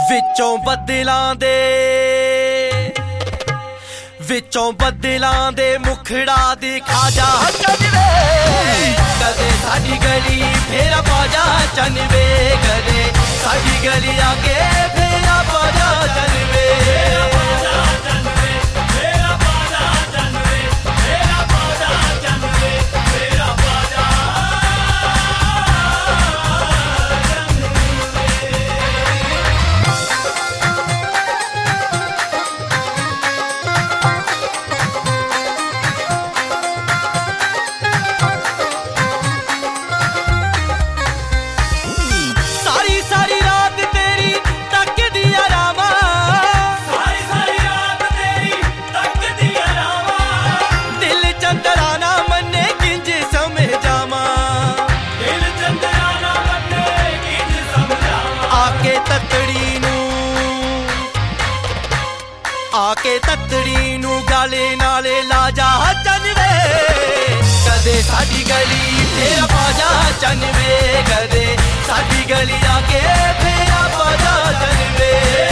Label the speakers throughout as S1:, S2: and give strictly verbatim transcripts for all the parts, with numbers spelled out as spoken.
S1: ਵਿੱਚੋਂ ਬੱਦਲਾਂ ਦੇ ਵਿੱਚੋਂ ਬੱਦਲਾਂ ਦੇ ਮੁਖੜਾ ਦਿਖਾ ਜਾ ਚੰਨਵੇ ਕਦੇ ਸਾਡੀ ਗਲੀ ਫੇਰਾ ਪਾ ਜਾ ਚੰਨਵੇ ਕਦੇ ਸਾਡੀ ਗਲੀ ਆ ਕੇ ਫੇਰਾ ਪਾ ਜਾ ਚੰਨਵੇ आके ततड़ी नू गाले नाले ला जा चन्नवे कदे साडी गली फेरा पा जा चन्नवे कदे साडी गली आके फेरा पा जा चन्नवे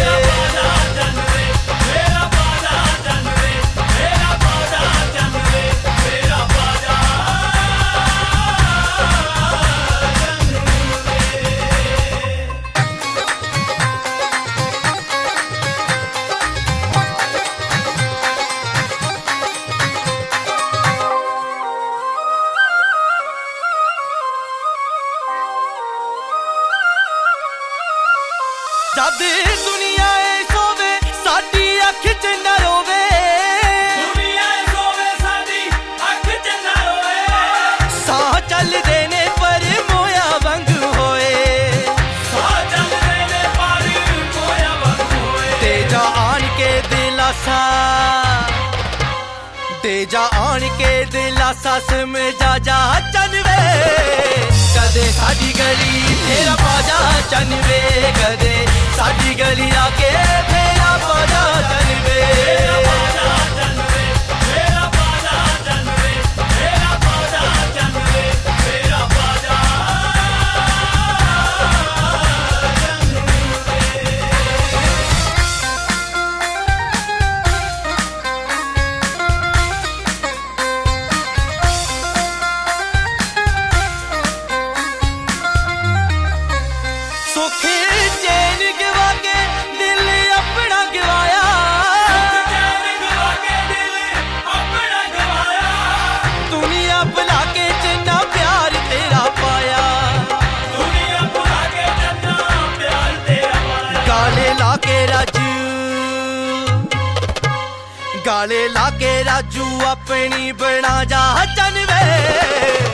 S1: जद दुनिया सोवे साडी अख च न रोवे दुनिया सोवे साडी अख च न रोवे साह चलदे ने पर मोया वंग होए साह चलदे ने पर मोया वंग होए तेजा आन के दिलासा तेजा आन के दिलासा समझा जा चन्नवे कदे साडी गली फेरा पा जा चन्नवे कदे साडी गली आके फेरा पा जा चन्नवे गाले लाके राजू अपनी बना जा चन्नवे।